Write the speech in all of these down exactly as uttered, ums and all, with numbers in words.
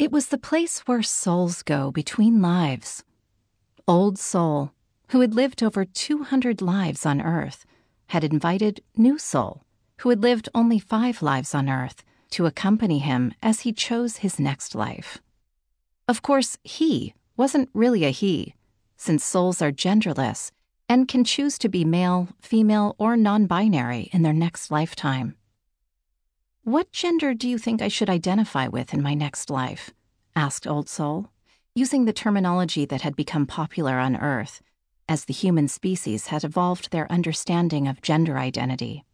It was the place where souls go between lives. Old Soul, who had lived over two hundred lives on Earth, had invited New Soul, who had lived only five lives on Earth, to accompany him as he chose his next life. Of course, he wasn't really a he, since souls are genderless and can choose to be male, female, or non-binary in their next lifetime. "What gender do you think I should identify with in my next life?" asked Old Soul, using the terminology that had become popular on Earth, as the human species had evolved their understanding of gender identity.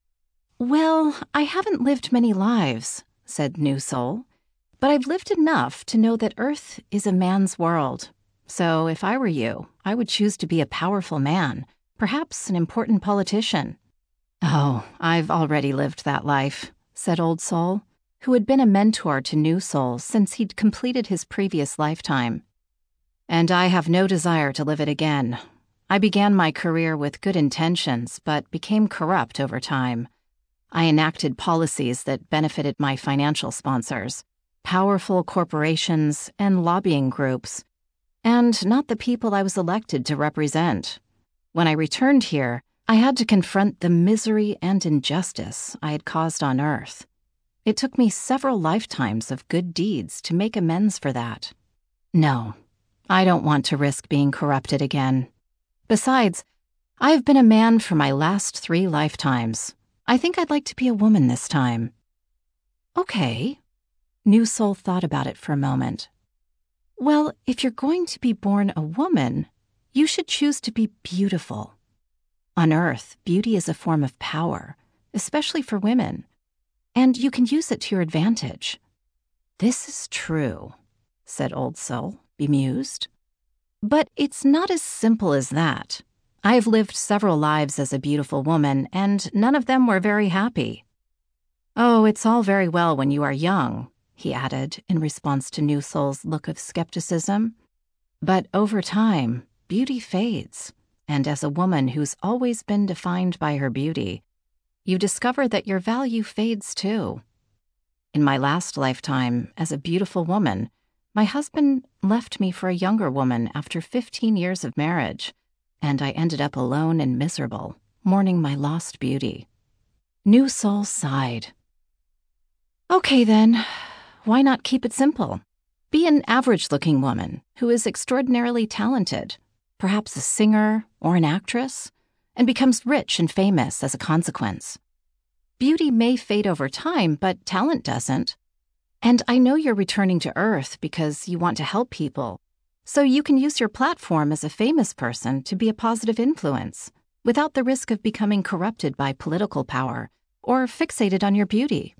"Well, I haven't lived many lives," said New Soul, "but I've lived enough to know that Earth is a man's world. So if I were you, I would choose to be a powerful man, perhaps an important politician." "Oh, I've already lived that life," said Old Soul, who had been a mentor to New Soul since he'd completed his previous lifetime. "And I have no desire to live it again. I began my career with good intentions, but became corrupt over time. I enacted policies that benefited my financial sponsors, powerful corporations, and lobbying groups, and not the people I was elected to represent. When I returned here, I had to confront the misery and injustice I had caused on Earth. It took me several lifetimes of good deeds to make amends for that. No, I don't want to risk being corrupted again. Besides, I have been a man for my last three lifetimes. I think I'd like to be a woman this time." "Okay." New Soul thought about it for a moment. "Well, if you're going to be born a woman, you should choose to be beautiful. On Earth, beauty is a form of power, especially for women, and you can use it to your advantage." "This is true," said Old Soul, bemused. "But it's not as simple as that. I've lived several lives as a beautiful woman, and none of them were very happy." "Oh, it's all very well when you are young," he added in response to New Soul's look of skepticism. "But over time, beauty fades, and as a woman who's always been defined by her beauty, you discover that your value fades too. In my last lifetime, as a beautiful woman, my husband left me for a younger woman after fifteen years of marriage, and I ended up alone and miserable, mourning my lost beauty." New Soul sighed. "Okay then, why not keep it simple? Be an average-looking woman who is extraordinarily talented, perhaps a singer or an actress, and becomes rich and famous as a consequence. Beauty may fade over time, but talent doesn't. And I know you're returning to Earth because you want to help people, so you can use your platform as a famous person to be a positive influence, without the risk of becoming corrupted by political power or fixated on your beauty."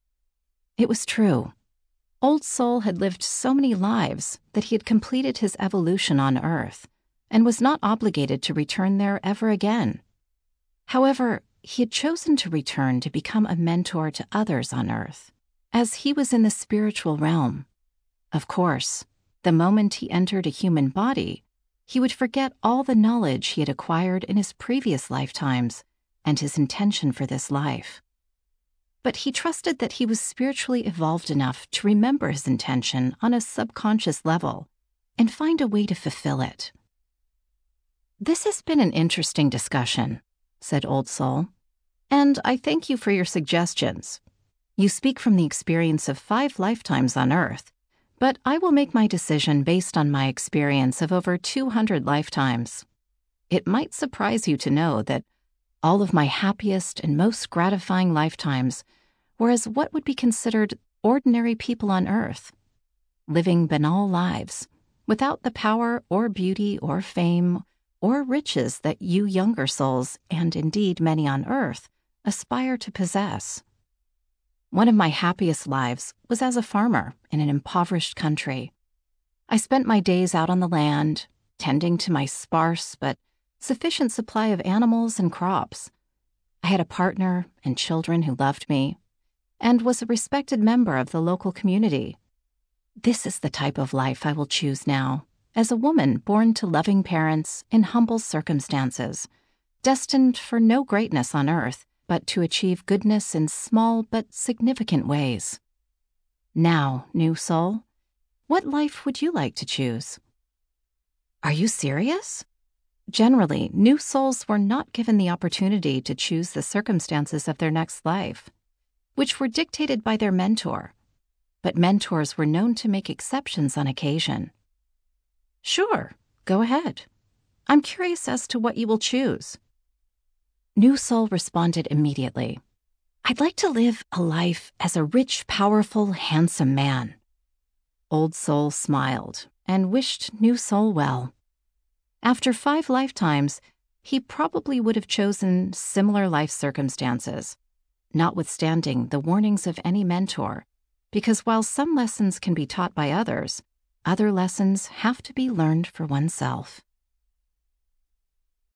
It was true. Old Soul had lived so many lives that he had completed his evolution on Earth and was not obligated to return there ever again. However, he had chosen to return to become a mentor to others on Earth, as he was in the spiritual realm. Of course, the moment he entered a human body, he would forget all the knowledge he had acquired in his previous lifetimes and his intention for this life. But he trusted that he was spiritually evolved enough to remember his intention on a subconscious level and find a way to fulfill it. "This has been an interesting discussion," said Old Soul, "and I thank you for your suggestions. You speak from the experience of five lifetimes on Earth, but I will make my decision based on my experience of over two hundred lifetimes. It might surprise you to know that all of my happiest and most gratifying lifetimes were as what would be considered ordinary people on Earth, living banal lives, without the power or beauty or fame or riches that you younger souls, and indeed many on Earth, aspire to possess. One of my happiest lives was as a farmer in an impoverished country. I spent my days out on the land, tending to my sparse but sufficient supply of animals and crops. I had a partner and children who loved me, and was a respected member of the local community. This is the type of life I will choose now, as a woman born to loving parents in humble circumstances, destined for no greatness on Earth, but to achieve goodness in small but significant ways. Now, New Soul, What life would you like to choose? Are you serious? Generally, new souls were not given the opportunity to choose the circumstances of their next life, which were dictated by their mentor, but mentors were known to make exceptions on occasion. Sure, go ahead. I'm curious as to what you will choose. New soul responded immediately. I'd like to live a life as a rich, powerful, handsome man. Old soul smiled and wished new soul well. After five lifetimes, he probably would have chosen similar life circumstances, notwithstanding the warnings of any mentor, because while some lessons can be taught by others, other lessons have to be learned for oneself.